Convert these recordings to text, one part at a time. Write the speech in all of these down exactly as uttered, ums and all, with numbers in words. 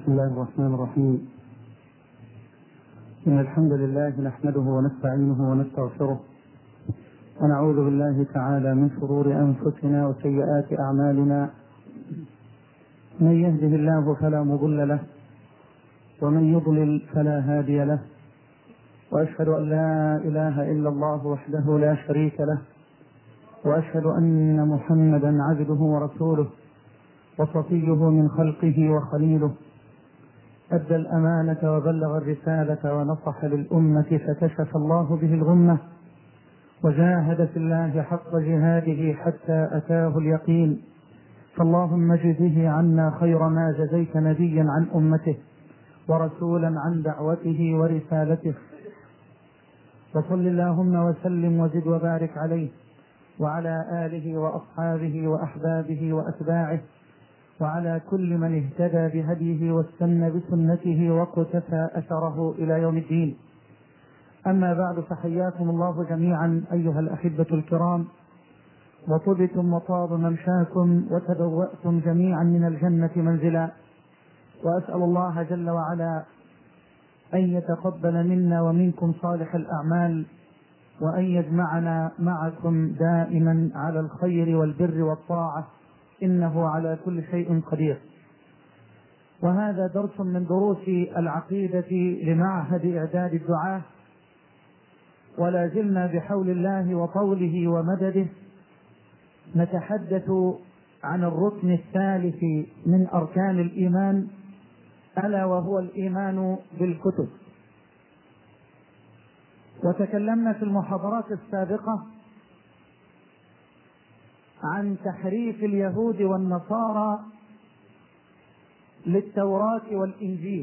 بسم الله الرحمن الرحيم. إن الحمد لله نحمده ونستعينه ونستغفره ونعوذ بالله تعالى من شرور أنفسنا وسيئات أعمالنا. من يهده الله فلا مضل له ومن يضلل فلا هادي له، وأشهد أن لا إله إلا الله وحده لا شريك له، وأشهد أن محمدا عبده ورسوله وصفيه من خلقه وخليله، أدى الأمانة وبلغ الرسالة ونصح للأمة فكشف الله به الغمة، وجاهد في الله حق جهاده حتى أتاه اليقين. فاللهم اجزه عنا خير ما جزيت نبيا عن أمته ورسولا عن دعوته ورسالته، وصل اللهم وسلم وزد وبارك عليه وعلى آله وأصحابه وأحبابه وأتباعه وعلى كل من اهتدى بهديه واستنى بسنته واقتفى أثره إلى يوم الدين. أما بعد، فحياكم الله جميعا أيها الأحبة الكرام، وطبتم وطاب ممشاكم وتبوأتم جميعا من الجنة منزلا، وأسأل الله جل وعلا أن يتقبل منا ومنكم صالح الأعمال، وأن يجمعنا معكم دائما على الخير والبر والطاعة، إنه على كل شيء قدير. وهذا درس من دروس العقيدة لمعهد إعداد الدعاة، ولا زلنا بحول الله وطوله ومدده نتحدث عن الركن الثالث من أركان الإيمان، ألا وهو الإيمان بالكتب. وتكلمنا في المحاضرات السابقة عن تحريف اليهود والنصارى للتوراة والإنجيل،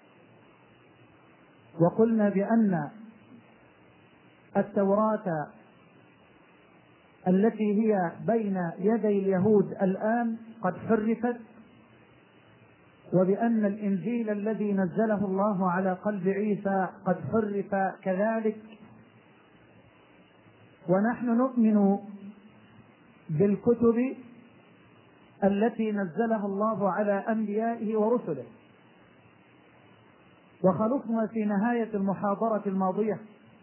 وقلنا بأن التوراة التي هي بين يدي اليهود الآن قد حرفت، وبأن الإنجيل الذي نزله الله على قلب عيسى قد حرف كذلك. ونحن نؤمن بالكتب التي نزلها الله على أنبيائه ورسله. وخلصنا في نهاية المحاضرة الماضية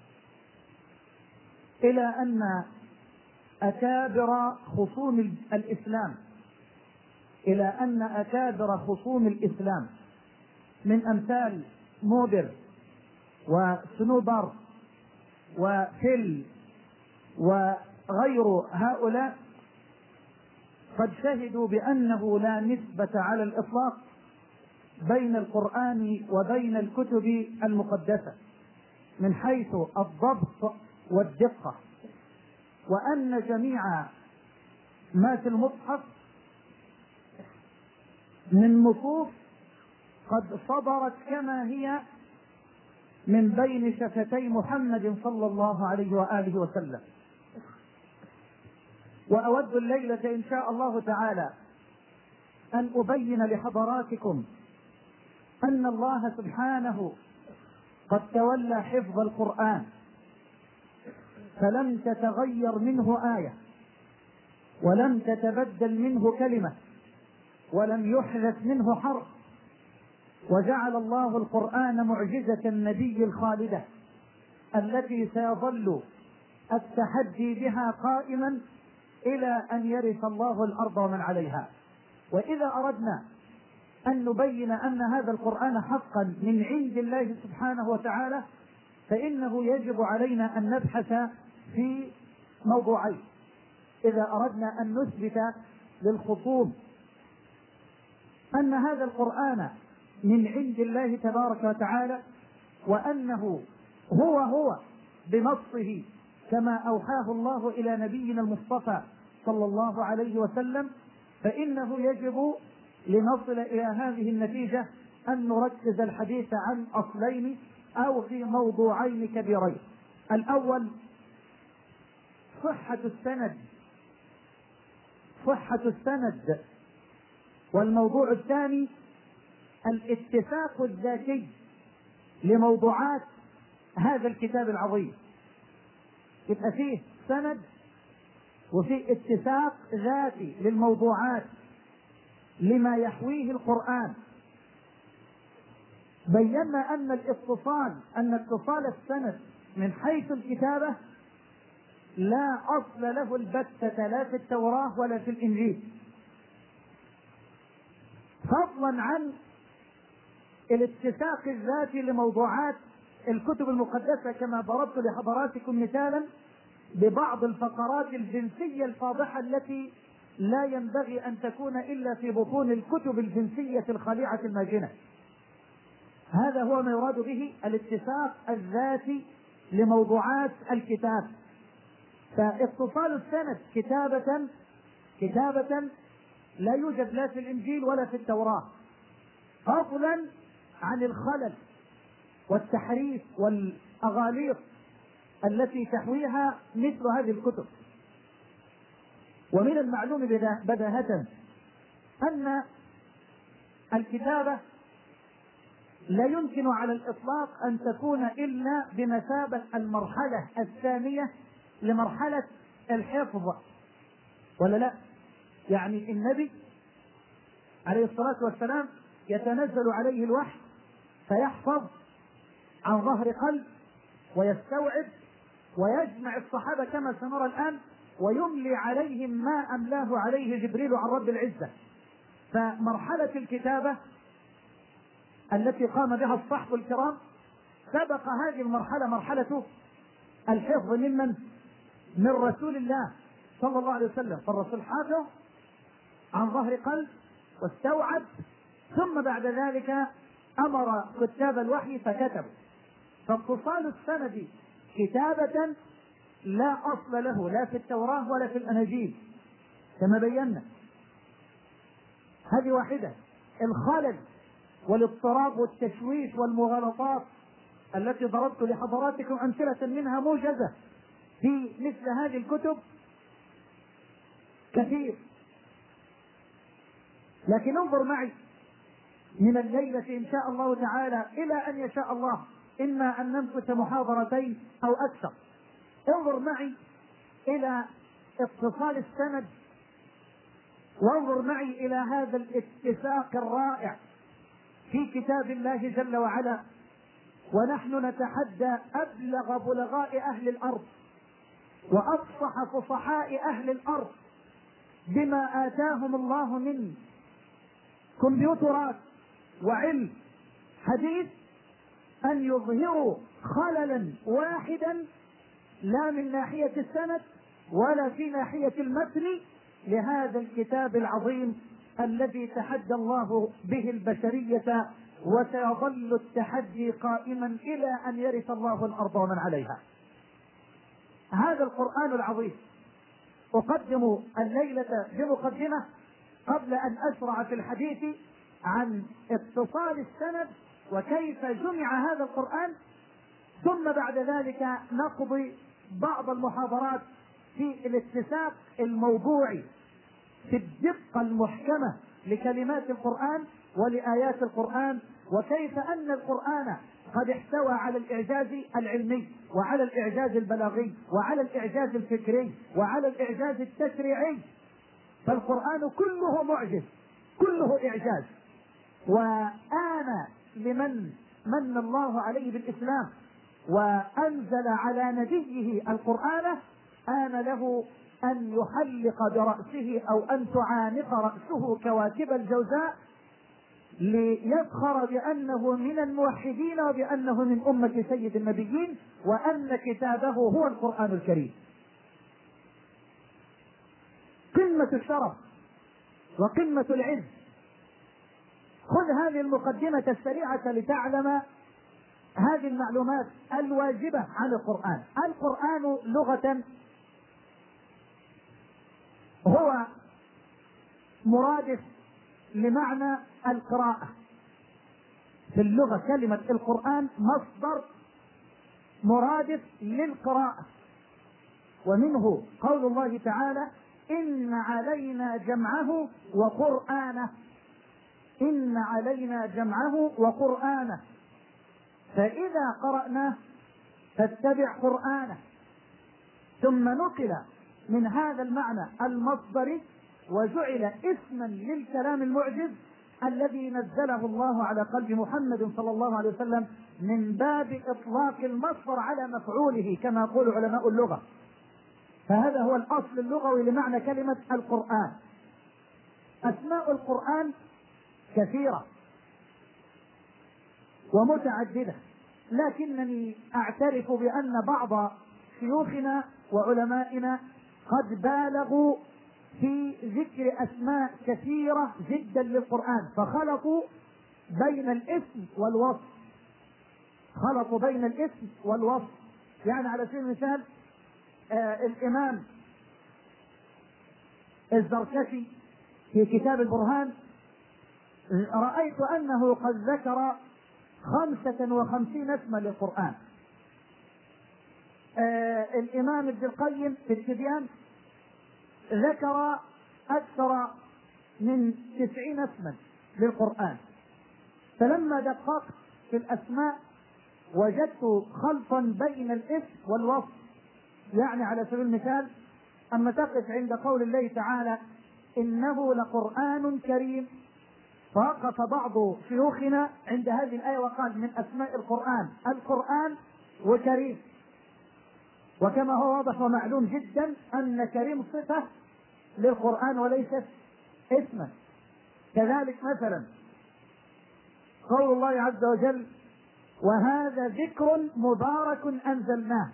إلى أن أكابر خصوم الإسلام إلى أن أكابر خصوم الإسلام من أمثال موبر وسنوبر وفيل وغير هؤلاء قد شهدوا بأنه لا نسبة على الإطلاق بين القرآن وبين الكتب المقدسة من حيث الضبط والدقة، وأن جميع ما في المصحف من نصوص قد صدرت كما هي من بين شفتي محمد صلى الله عليه وآله وسلم. وأود الليلة إن شاء الله تعالى أن أبين لحضراتكم أن الله سبحانه قد تولى حفظ القرآن، فلم تتغير منه آية، ولم تتبدل منه كلمة، ولم يحدث منه حرف، وجعل الله القرآن معجزة النبي الخالدة التي سيظل التحدي بها قائما إلى أن يرث الله الأرض ومن عليها. وإذا أردنا أن نبين أن هذا القرآن حقا من عند الله سبحانه وتعالى، فإنه يجب علينا أن نبحث في موضوعين إذا أردنا أن نثبت للخصوم أن هذا القرآن من عند الله تبارك وتعالى، وأنه هو هو بنصه كما أوحاه الله إلى نبينا المصطفى صلى الله عليه وسلم، فإنه يجب لنصل إلى هذه النتيجة أن نركز الحديث عن أصلين أو في موضوعين كبيرين. الأول صحة السند صحة السند والموضوع الثاني الاتفاق الذاتي لموضوعات هذا الكتاب العظيم. يبقى فيه سند وفي اتفاق ذاتي للموضوعات لما يحويه القرآن، بينا أن الاتصال أن اتصال السند من حيث الكتابة لا أصل له البتة لا في التوراة ولا في الإنجيل، فضلا عن الاتساق الذاتي لموضوعات الكتب المقدسة، كما ضربت لحضراتكم مثالا ببعض الفقرات الجنسية الفاضحة التي لا ينبغي أن تكون إلا في بطون الكتب الجنسية الخليعة الماجنة. هذا هو ما يراد به الاتساق الذاتي لموضوعات الكتاب. فاتصال السند كتابة كتابة لا يوجد لا في الإنجيل ولا في التوراة، فضلا عن الخلل والتحريف والأغاليط التي تحويها مثل هذه الكتب. ومن المعلوم بداهة أن الكتابة لا يمكن على الإطلاق أن تكون إلا بمثابة المرحلة الثانية لمرحلة الحفظ، ولا لا؟ يعني النبي عليه الصلاة والسلام يتنزل عليه الوحي فيحفظ عن ظهر قلب ويستوعب ويجمع الصحابة كما سنرى الآن، ويملي عليهم ما أملاه عليه جبريل عن رب العزة. فمرحلة الكتابة التي قام بها الصحب الكرام سبق هذه المرحلة مرحلة الحفظ ممن؟ من رسول الله صلى الله عليه وسلم. فالرسول حافظ عن ظهر قلب واستوعب، ثم بعد ذلك أمر كتاب الوحي فكتبوا. فاتصال السند كتابة لا أصل له لا في التوراة ولا في الأناجيل كما بينا. هذه واحدة. الخلل والاضطراب والتشويش والمغالطات التي ضربت لحضراتكم أمثلة منها موجزة في مثل هذه الكتب كثير. لكن انظر معي من الليلة إن شاء الله تعالى إلى أن يشاء الله، إما أن نمكث محاضرتين أو أكثر. انظر معي إلى اتصال السند، وانظر معي إلى هذا الاتساق الرائع في كتاب الله جل وعلا. ونحن نتحدى أبلغ بلغاء أهل الأرض وأفصح فصحاء أهل الأرض بما آتاهم الله من كمبيوترات وعلم حديث أن يظهروا خللا واحدا لا من ناحية السند ولا في ناحية المتن لهذا الكتاب العظيم الذي تحدى الله به البشرية، وسيظل التحدي قائما إلى أن يرث الله الأرض ومن عليها. هذا القرآن العظيم أقدم الليلة بمقدمة قبل أن أشرع في الحديث عن اتصال السند وكيف جمع هذا القرآن، ثم بعد ذلك نقضي بعض المحاضرات في الاتساق الموضوعي في الدقة المحكمة لكلمات القرآن ولآيات القرآن، وكيف أن القرآن قد احتوى على الإعجاز العلمي وعلى الإعجاز البلاغي وعلى الإعجاز الفكري وعلى الإعجاز التشريعي. فالقرآن كله معجز، كله إعجاز. وآن لمن من الله عليه بالإسلام وأنزل على نبيه القرآن، آن له أن يحلق برأسه أو أن تعانق رأسه كواكب الجوزاء ليفخر بأنه من الموحدين وبأنه من أمة سيد النبيين، وأن كتابه هو القرآن الكريم. قمة الشرف وقمة العز. خذ هذه المقدمة السريعة لتعلم هذه المعلومات الواجبة عن القرآن. القرآن لغة هو مرادف لمعنى القراءة. في اللغة كلمة القرآن مصدر مرادف للقراءة، ومنه قول الله تعالى: إن علينا جمعه وقرآنه. إن علينا جمعه وقرآنه، فإذا قرأناه فاتبع قرآنه. ثم نقل من هذا المعنى المصدري وجعل اسما للكلام المعجز الذي نزله الله على قلب محمد صلى الله عليه وسلم من باب إطلاق المصدر على مفعوله كما يقول علماء اللغة. فهذا هو الأصل اللغوي لمعنى كلمة القرآن. أسماء القرآن كثيرة ومتعددة، لكنني أعترف بأن بعض شيوخنا وعلمائنا قد بالغوا في ذكر أسماء كثيرة جدا للقرآن، فخلطوا بين الاسم والوصف خلطوا بين الاسم والوصف يعني على سبيل المثال آه الإمام الزركشي في كتاب البرهان رأيت أنه قد ذكر خمسة وخمسين اسما للقرآن. آه الإمام ابن القيم في التبيان ذكر أكثر من تسعين اسما للقرآن. فلما دققت في الأسماء وجدت خلطا بين الاسم والوصف. يعني على سبيل المثال أما تقف عند قول الله تعالى إنه لقرآن كريم، فوقف بعض شيوخنا عند هذه الآية وقال من أسماء القرآن القرآن وكريم، وكما هو واضح ومعلوم جدا أن كريم صفة للقرآن وليست اسما. كذلك مثلا قول الله عز وجل وهذا ذكر مبارك أنزلناه،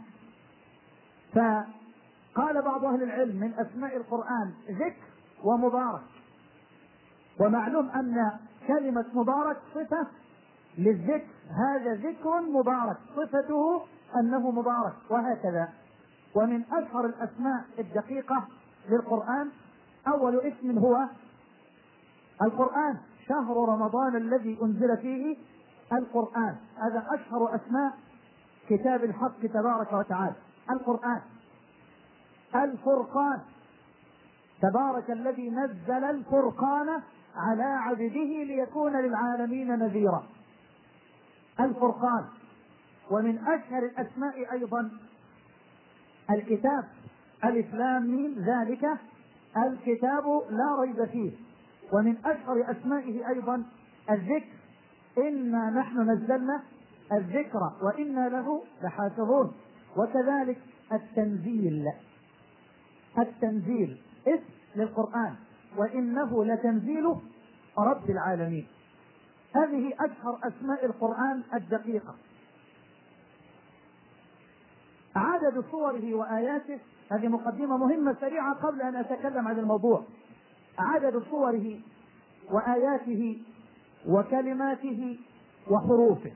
فقال بعض أهل العلم من أسماء القرآن ذكر ومبارك، ومعلوم أن كلمة مبارك صفة للذكر، هذا ذكر مبارك صفته أنه مبارك، وهكذا. ومن أشهر الأسماء الدقيقة للقرآن أول اسم هو القرآن، شهر رمضان الذي أنزل فيه القرآن، هذا أشهر أسماء كتاب الحق تبارك وتعالى القرآن. الفرقان، تبارك الذي نزل الفرقان على عبده ليكون للعالمين نذيرا، الفرقان. ومن أشهر الأسماء أيضا الكتاب، ألف لام ميم ذلك الكتاب لا ريب فيه. ومن أشهر أسمائه أيضا الذكر، إنا نحن نزلنا الذكر وإنا له لحافظون. وكذلك التنزيل، التنزيل اسم للقرآن، وإنه لتنزيل رب العالمين. هذه أشهر أسماء القرآن الدقيقة. عدد صوره وآياته، هذه مقدمة مهمة سريعة قبل أن أتكلم عن الموضوع. عدد صوره وآياته وكلماته وحروفه.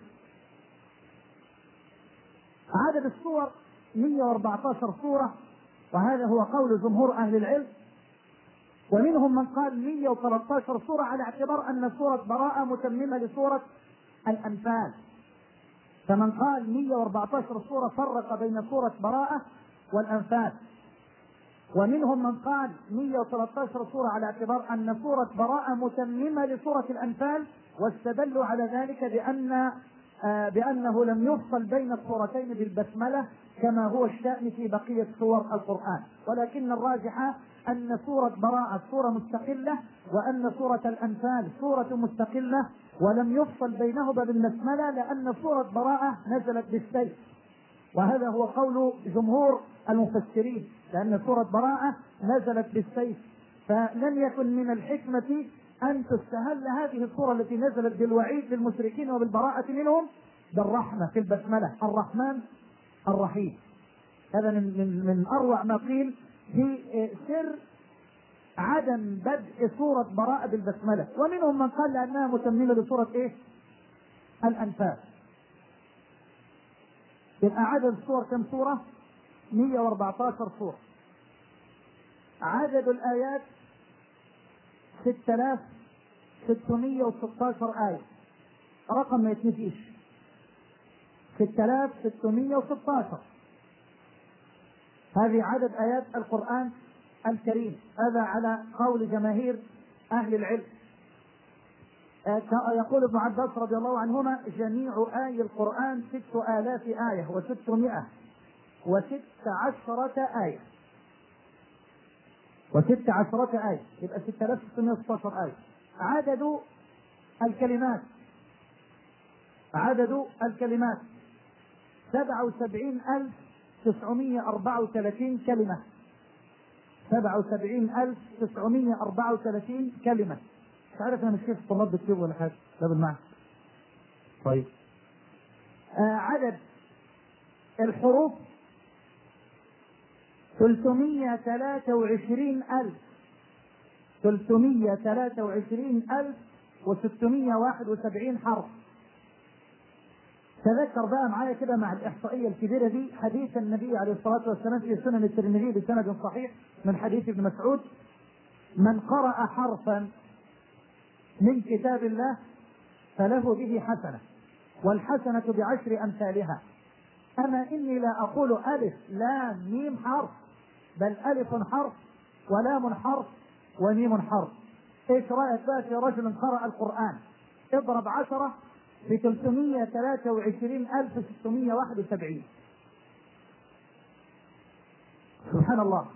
عدد الصور مئة وأربعة عشر صورة، وهذا هو قول جمهور أهل العلم، ومنهم من قال مئة وثلاثة عشر صورة على اعتبار أن سورة براءة متممة لسورة الأنفال، فمن قال مئة وأربعة عشر صورة فرق بين سورة براءة والأنفال. ومنهم من قال مئة وثلاثة عشر صورة على اعتبار أن سورة براءة متممة لسورة الأنفال، واستدلوا على ذلك بأن آه بأنه لم يفصل بين الصورتين بالبسملة كما هو الشأن في بقية سور القرآن. ولكن الراجح أن سورة براءة سورة مستقلة، وأن سورة الأنفال سورة مستقلة، ولم يفصل بينهما بالبسملة لأن سورة براءة نزلت بالسيف، وهذا هو قول جمهور المفسرين، لأن سورة براءة نزلت بالسيف. فلم يكن من الحكمة أن تستهل هذه السورة التي نزلت بالوعيد للمشركين وبالبراءة منهم بالرحمة في البسملة، الرحمن الرحيم. هذا من, من, من أروع ما قيل في سر عدم بدء سورة براءة بالبسملة. ومنهم من قال لأنها متممة لسورة إيه؟ الأنفال. يبقى عدد السور كم سورة؟ مئة وأربعة عشر سورة. عدد الآيات ستة آلاف وستمئة وستة عشر آية، رقم ما يتنسيش، ستة آلاف وستمئة وستة عشر. هذه عدد آيات القرآن الكريم، هذا على قول جماهير أهل العلم. يقول ابن عباس رضي الله عنهما جميع آي القرآن ست آلاف آية وستمائة وست عشرة آية وست عشرة آية، يبقى ستة آلاف وستمئة وستة عشر آية. عدد الكلمات عدد الكلمات سبعة وسبعين ألف تسعمائة وأربعة وثلاثين كلمة. سبعة وسبعين ألف تسعمائة وأربعة وثلاثين كلمة. مش عارف أنا مش كيف الطلاب بتكتبوا ولا حاجة. ده بالمعنى. طيب. آه عدد الحروف ثلاثمائة وثلاثة وعشرين ألف ثلاثمائة وثلاثة وعشرين ألف وستمائة وواحد وسبعين حرف. تذكر بقى معايا كده مع الإحصائية الكبيرة دي حديث النبي عليه الصلاة والسلام في سنن الترمذي بسند صحيح من حديث ابن مسعود: من قرأ حرفا من كتاب الله فله به حسنة والحسنة بعشر أمثالها. أما إني لا أقول ألف لام ميم حرف، بل ألف حرف ولام حرف وميم حرف. إيش رأيك بقى في رجل قرأ القرآن؟ اضرب عشرة في ثلاثمائة وثلاثة وعشرين ألف وستمائة وواحد وسبعين. سبحان الله.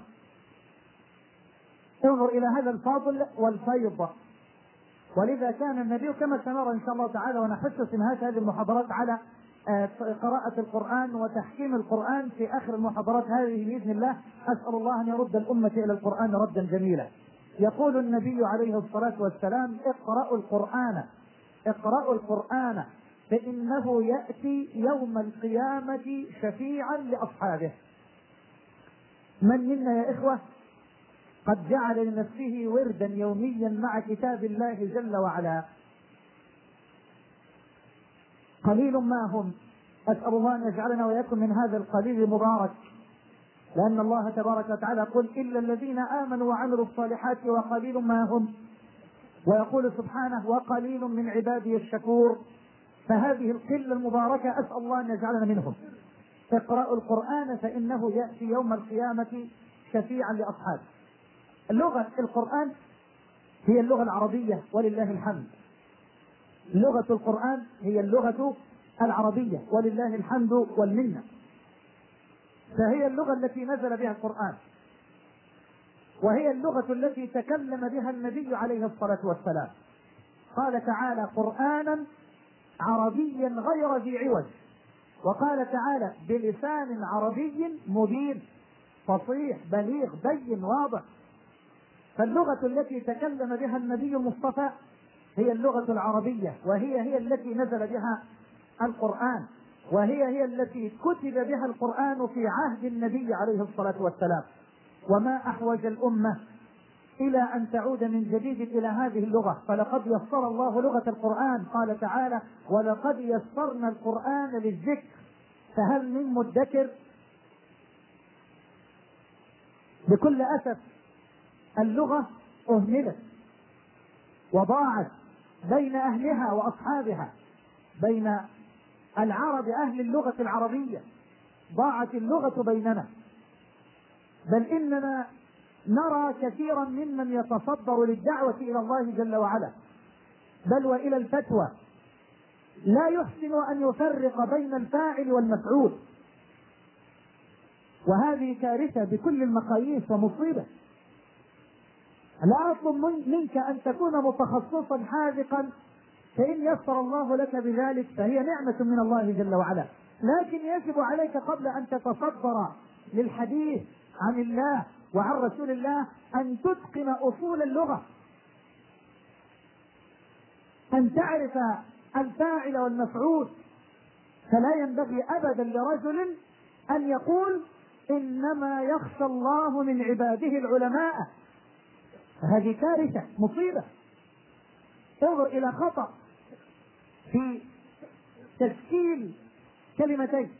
انظر إلى هذا الفضل والفيض. ولذا كان النبي كما سنرى إن شاء الله تعالى ونحث في نهاية هذه المحاضرات على قراءة القرآن وتحكيم القرآن في آخر المحاضرات هذه بإذن الله. أسأل الله أن يرد الأمة إلى القرآن ردا جميلا. يقول النبي عليه الصلاة والسلام: اقرأوا القرآن اقرأوا القرآن فإنه يأتي يوم القيامة شفيعا لأصحابه. من منا يا إخوة قد جعل لنفسه وردا يوميا مع كتاب الله جل وعلا؟ قليل ما هم. أسأل الله أن يجعلنا ويكن من هذا القليل المبارك، لأن الله تبارك وتعالى يقول: إلا الذين آمنوا وعملوا الصالحات وقليل ما هم. ويقول سبحانه: وقليل من عبادي الشكور. فهذه القلة المباركة أسأل الله أن يجعلنا منهم. اقرأوا القرآن فإنه يأتي يوم القيامة شفيعا لأصحابه. اللغة القرآن هي اللغة العربية ولله الحمد. لغة القرآن هي اللغة العربية ولله الحمد والمنة. فهي اللغة التي نزل بها القرآن، وهي اللغة التي تكلم بها النبي عليه الصلاة والسلام. قال تعالى: قرآنا عربيا غير ذي عوج. وقال تعالى: بلسان عربي مبين فصيح بليغ بين واضح. فاللغة التي تكلم بها النبي المصطفى هي اللغة العربية، وهي هي التي نزل بها القرآن، وهي هي التي كتب بها القرآن في عهد النبي عليه الصلاة والسلام. وما أحوج الأمة إلى أن تعود من جديد إلى هذه اللغة. فلقد يسر الله لغة القرآن. قال تعالى: ولقد يسرنا القرآن للذكر فهل من مدكر. بكل أسف اللغة أهملت وضاعت بين أهلها وأصحابها، بين العرب أهل اللغة العربية. ضاعت اللغة بيننا، بل إننا نرى كثيرا ممن يتصدر للدعوة إلى الله جل وعلا بل وإلى الفتوى لا يحسن أن يفرق بين الفاعل والمفعول، وهذه كارثة بكل المقاييس ومصيبة. لا أطلب منك أن تكون متخصصا حاذقا، فإن يسر الله لك بذلك فهي نعمة من الله جل وعلا، لكن يجب عليك قبل أن تتصدر للحديث عن الله وعن رسول الله أن تتقن أصول اللغة، أن تعرف الفاعل والمفعول. فلا ينبغي أبدا لرجل أن يقول: إنما يخشى الله من عباده العلماء. هذه كارثة مصيبة. انظر إلى خطأ في تشكيل كلمتين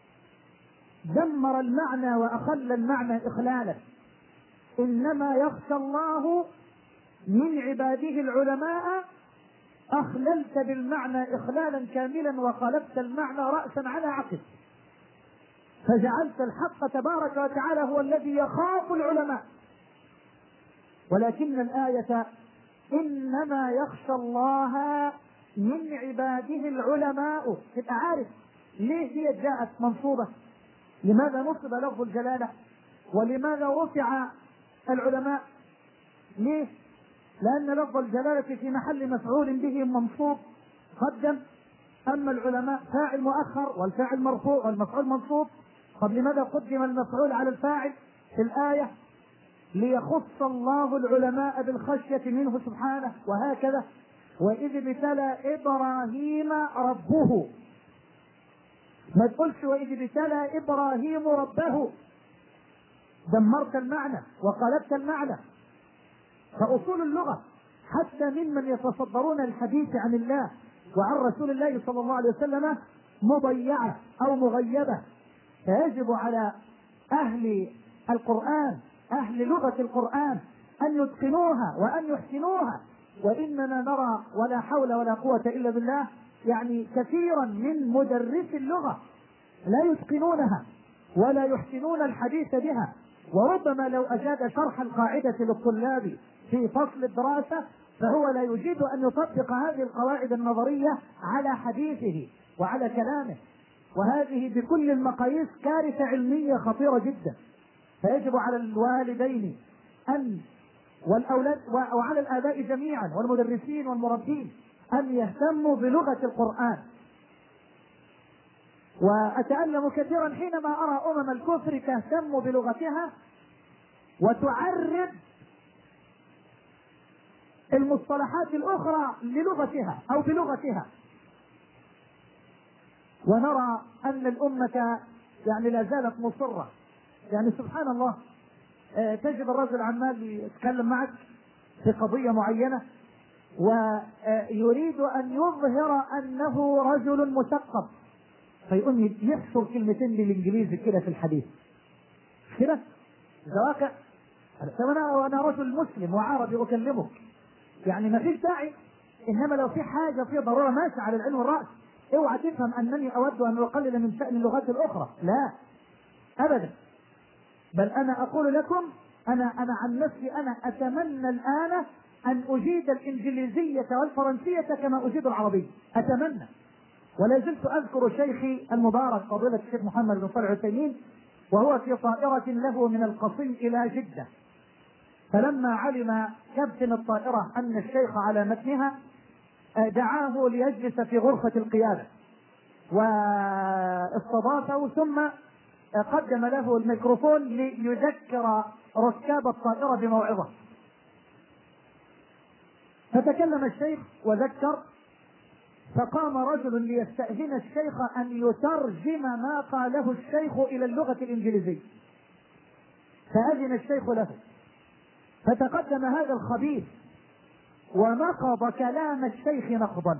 دمر المعنى وأخل المعنى إخلالا. إنما يخشى الله من عباده العلماء، أخللت بالمعنى إخلالا كاملا وقلبت المعنى رأسا على عقب، فجعلت الحق تبارك وتعالى هو الذي يخاف العلماء. ولكن الآية: إنما يخشى الله من عباده العلماء، تبقى عارف ليه هي جاءت منصوبة، لماذا نصب لفظ الجلالة، ولماذا رفع العلماء، ليه؟ لأن لفظ الجلالة في محل مفعول به منصوب قدم، أما العلماء فاعل مؤخر والفاعل مرفوع والمفعول منصوب. طب لماذا قدم المفعول على الفاعل في الآية؟ ليخص الله العلماء بالخشية منه سبحانه. وهكذا وإذ ابتلى إبراهيم ربه، ما تقولش وإذ ابتلى إبراهيم ربه، دمرت المعنى وقلبت المعنى. فأصول اللغة حتى ممن يتصدرون الحديث عن الله وعن رسول الله صلى الله عليه وسلم مضيعة أو مغيبة. فيجب على أهل القرآن، أهل لغة القرآن، أن يتقنوها وأن يحسنوها. وإننا نرى ولا حول ولا قوة إلا بالله يعني كثيرا من مدرسي اللغة لا يتقنونها ولا يحسنون الحديث بها. وربما لو أجاد شرح القاعدة للطلاب في فصل الدراسة فهو لا يجيد أن يطبق هذه القواعد النظرية على حديثه وعلى كلامه، وهذه بكل المقاييس كارثة علمية خطيرة جدا. فيجب على الوالدين أن والأولاد وعلى الآباء جميعا والمدرسين والمربين أن يهتموا بلغة القرآن. وأتألم كثيرا حينما أرى أمم الكفر تهتم بلغتها وتعرب المصطلحات الأخرى للغتها أو بلغتها، ونرى أن الأمة يعني لا زالت مصرة. يعني سبحان الله، تجد الرجل عمال يتكلم معك في قضية معينة ويريد أن يظهر أنه رجل مثقف، فيقوم يحصر كلمتين بالإنجليزي كده في الحديث كده. ده واقع. أنا أنا رجل مسلم وعربي أكلمك، يعني ما فيش داعي. إنما لو في حاجة في ضرورة ماشي على العلم والرأس. اوعى تفهم أنني أود أن أقلل من شأن اللغات الأخرى، لا أبدا. بل أنا أقول لكم، أنا أنا عن نفسي أنا أتمنى الآن أن أجيد الإنجليزية والفرنسية كما أجيد العربية، أتمنى. ولا زلت أذكر شيخي المبارك فضيلة الشيخ محمد بن صالح العثيمين وهو في طائرة له من القصيم إلى جدة، فلما علم كابتن الطائرة أن الشيخ على متنها دعاه ليجلس في غرفة القيادة واستضافه، ثم قدم له الميكروفون ليذكر ركاب الطائرة بموعظة. فتكلم الشيخ وذكر، فقام رجل ليستأذن الشيخ أن يترجم ما قاله الشيخ إلى اللغة الإنجليزية، فأذن الشيخ له. فتقدم هذا الخبيث ونقض كلام الشيخ نقضا.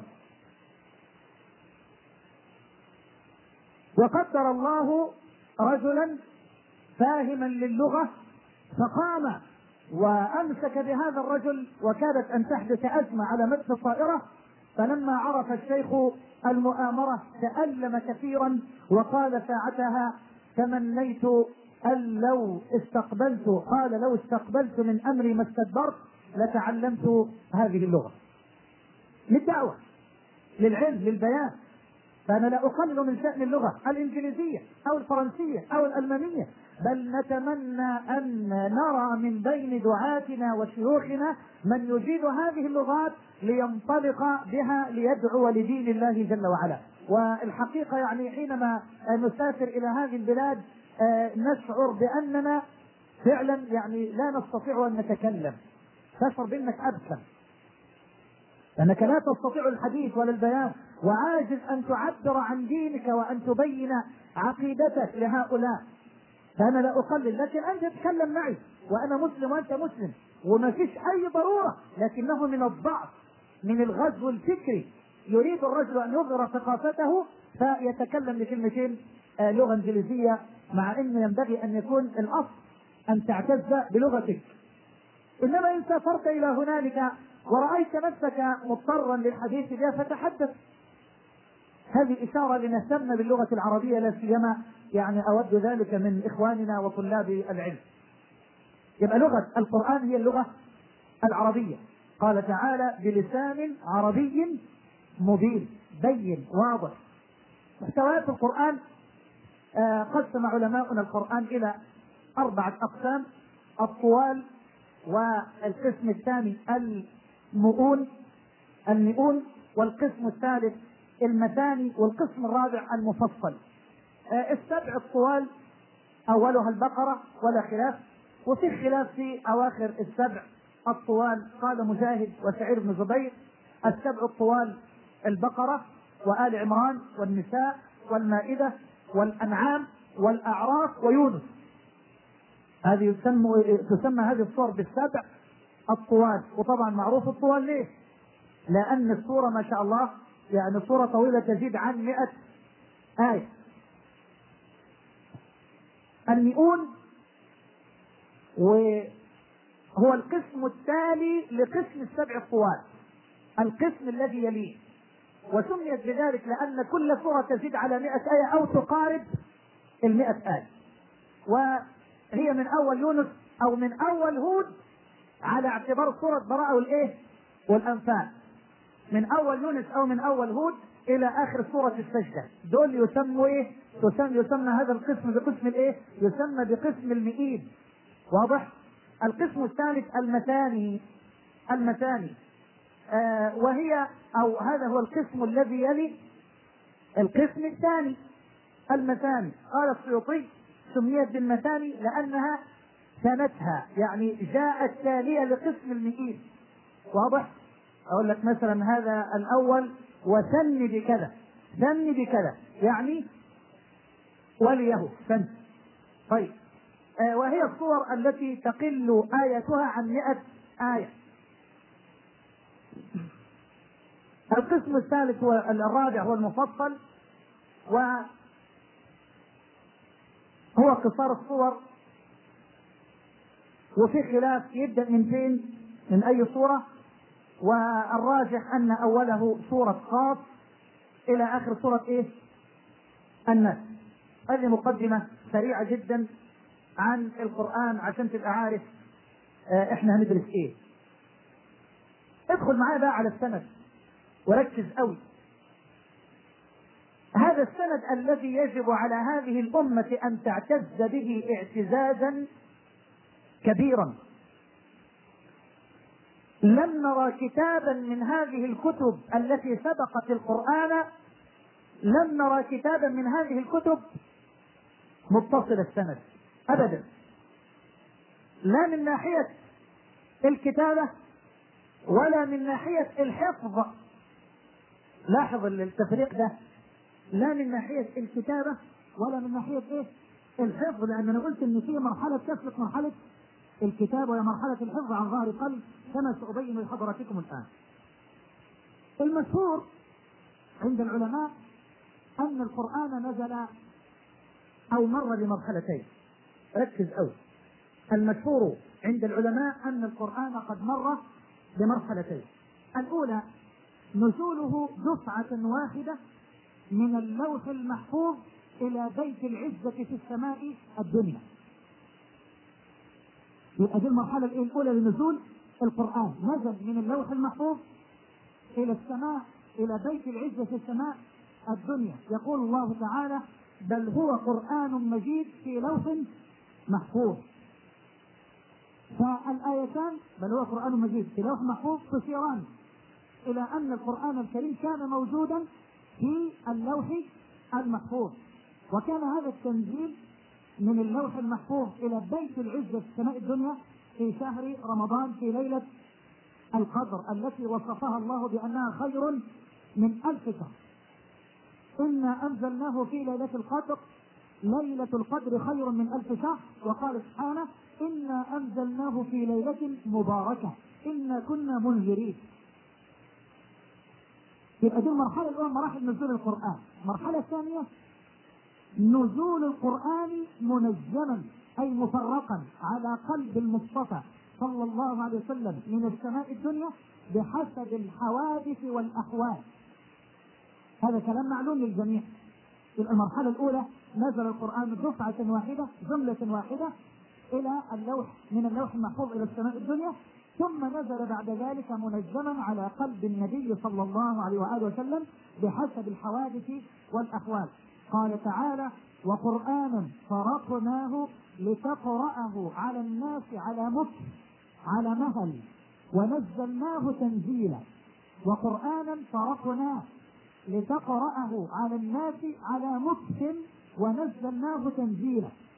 وقدر الله رجلا فاهما للغة فقام وأمسك بهذا الرجل، وكادت أن تحدث أزمة على متن الطائرة. فلما عرف الشيخ المؤامرة تألم كثيرا وقال ساعتها: تمنيت أن لو استقبلت قال لو استقبلت من أمري ما استدبرت لتعلمت هذه اللغة للدعوة للعلم للبيان. فأنا لا أقلل من شأن اللغة الإنجليزية أو الفرنسية أو الألمانية، بل نتمنى أن نرى من بين دعاتنا وشيوخنا من يجيد هذه اللغات لينطلق بها ليدعو لدين الله جل وعلا. والحقيقة يعني حينما نسافر إلى هذه البلاد نشعر بأننا فعلا يعني لا نستطيع أن نتكلم، تشعر بأنك أبكم، لأنك لا تستطيع الحديث ولا البيان، وعاجز أن تعبر عن دينك وأن تبين عقيدتك لهؤلاء. فأنا لا أقلل، لكن أنت تتكلم معي وأنا مسلم وأنت مسلم وما فيش أي ضرورة، لكنه من الضعف من الغزو الفكري. يريد الرجل أن يظهر ثقافته فيتكلم بكلمتين لغة إنجليزية، مع أنه ينبغي أن يكون الأصل أن تعتز بلغتك. إنما إن سافرت إلى هنالك ورأيت نفسك مضطرا للحديث بها فتحدث. هذه إشارة لنهتم باللغة العربية، لا سيما يعني أود ذلك من إخواننا وطلاب العلم. يبقى لغة القرآن هي اللغة العربية. قال تعالى: بلسان عربي مبين بين واضح. محتويات القرآن قسم علماؤنا القرآن إلى أربعة أقسام: الطوال والقسم الثاني المؤون المئون، والقسم الثالث المثاني، والقسم الرابع المفصل. السبع الطوال أولها البقرة ولا خلاف، وفي خلاف في أواخر السبع الطوال. قال مجاهد وسعيد بن جبير: السبع الطوال البقرة وآل عمران والنساء والمائدة والأنعام والأعراف ويونس. هذه يسمى تسمى هذه الصور بالسبع الطوال. وطبعا معروف الطوال ليه؟ لأن السورة ما شاء الله يعني سورة طويلة تزيد عن مئة آية. المئون وهو القسم التالي لقسم السبع الطوال، القسم الذي يليه، وسميت بذلك لأن كل سورة تزيد على مئة آية أو تقارب المئة آية، وهي من أول يونس أو من أول هود على اعتبار سورة براءة والإيه والأنفال، من أول يونس أو من أول هود إلى آخر سورة السجدة. دول يسموا إيه؟ يسمى, يسمى هذا القسم بقسم الإيه؟ يسمى بقسم المئين. واضح؟ القسم الثالث المثاني المثاني آه وهي أو هذا هو القسم الذي يلي القسم الثاني المثاني. قال السيوطي: سميت بالمثاني لأنها ثنتها، يعني جاءت تالية لقسم المئين. واضح؟ أقول لك مثلا هذا الأول وثني بكذا، ثني بكذا يعني وليه ثن. طيب آه وهي الصور التي تقل آيتها عن مئة آية. القسم الثالث والرابع هو المفصل، وهو قصار الصور، وفي خلاف يبدأ من فين، من أي صورة، والراجح أن أوله سورة قاف إلى آخر سورة إيه؟ الناس. هذه مقدمة سريعة جدا عن القرآن عشان تبقى عارف اه احنا هندرس ايه. ادخل معايا بقى على السند وركز قوي. هذا السند الذي يجب على هذه الأمة أن تعتز به اعتزازا كبيرا. لم نرى كتابا من هذه الكتب التي سبقت القرآن، لم نرى كتابا من هذه الكتب متصل السند أبدا، لا من ناحية الكتابة ولا من ناحية الحفظ. لاحظ التفريق ده، لا من ناحية الكتابة ولا من ناحية ايه الحفظ، لأن أنا قلت إن في مرحلة تسبق مرحلة الكتابة وهي مرحلة الحفظ عن ظهر قلب، كما سأبين لحضراتكم الآن. المشهور عند العلماء أن القرآن نزل أو مر بمرحلتين. ركز أوي. المشهور عند العلماء أن القرآن قد مر بمرحلتين. الأولى نزوله دفعة واحدة من اللوح المحفوظ إلى بيت العزة في السماء الدنيا. يبقى دي المرحلة الأولى لنزول القرآن، نزل من اللوح المحفوظ إلى السماء، إلى بيت العزة في السماء الدنيا. يقول الله تعالى: بل هو قرآن مجيد في لوح محفوظ. فالآيتان بل هو قرآن مجيد في لوح محفوظ تشيران إلى أن القرآن الكريم كان موجودا في اللوح المحفوظ، وكان هذا التنزيل من اللوح المحفوظ إلى بيت العزة في السماء الدنيا في شهر رمضان في ليلة القدر التي وصفها الله بأنها خير من ألف شهر. إنا أنزلناه في ليلة القدر، ليلة القدر خير من ألف شهر. وقال سبحانه: إنا أنزلناه في ليلة مباركة إنا كنا منذرين. يبقى دي المرحلة الأولى مراحل نزول القرآن. المرحلة الثانية نزول القرآن منجما أي مفرقا على قلب المصطفى صلى الله عليه وسلم من السماء الدنيا بحسب الحوادث والأحوال. هذا كلام معلوم للجميع. يبقى المرحلة الأولى نزل القرآن دفعة واحدة جملة واحدة إلى اللوح، من اللوح المحفوظ إلى السماء الدنيا، ثم نزل بعد ذلك منجما على قلب النبي صلى الله عليه وآله وسلم بحسب الحوادث والأحوال. قال تعالى: وقرآنا فرقناه لتقرأه على الناس على مكث على مهل ونزلناه تنزيلا، وقرآنا فرقناه لتقرأه على الناس على مكث ونزلناه تنزيلا.